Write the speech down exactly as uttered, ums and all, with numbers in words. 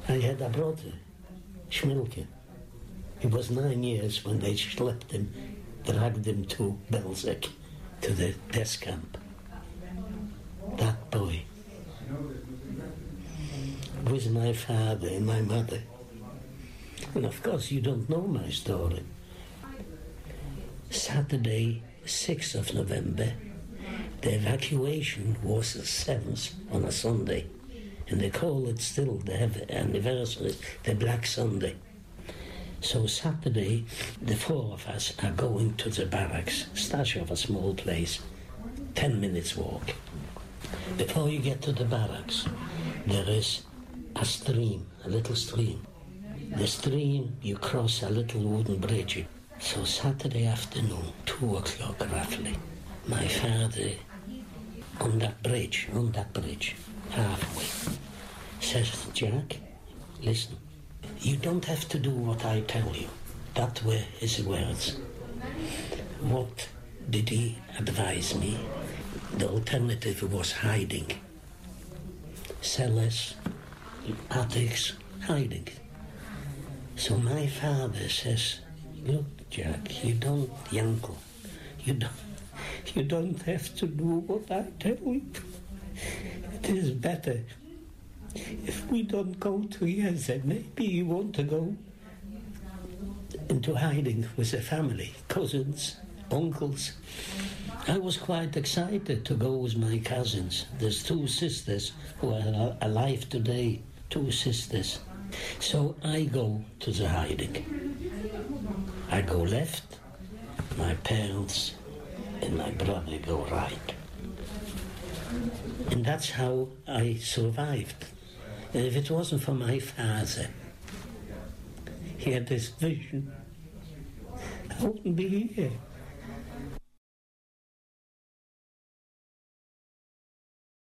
I had a brother, Schmilke. He was nine years when they schlepped him, dragged him to Belzec, to the death camp. That boy. With my father and my mother. And of course you don't know my story. Saturday, sixth of November, the evacuation was the seventh on a Sunday. And they call it still, they have the anniversary, the Black Sunday. So Saturday, the four of us are going to the barracks, stash of a small place, ten minutes walk. Before you get to the barracks, there is a stream, a little stream. The stream, you cross a little wooden bridge. So Saturday afternoon, two o'clock roughly, my father on that bridge, on that bridge, halfway, says, Jack, listen, you don't have to do what I tell you. That were his words. What did he advise me? The alternative was hiding. Cellars, attics, hiding. So my father says, look, Jack, you don't, Yanko, you don't, you don't have to do what I tell you. It is better if we don't go together. Maybe you want to go into hiding with the family, cousins, uncles. I was quite excited to go with my cousins. There's two sisters who are alive today, two sisters. So I go to the hiding. I go left, my parents and my brother go right. And that's how I survived. And if it wasn't for my father, he had this vision, I wouldn't be here.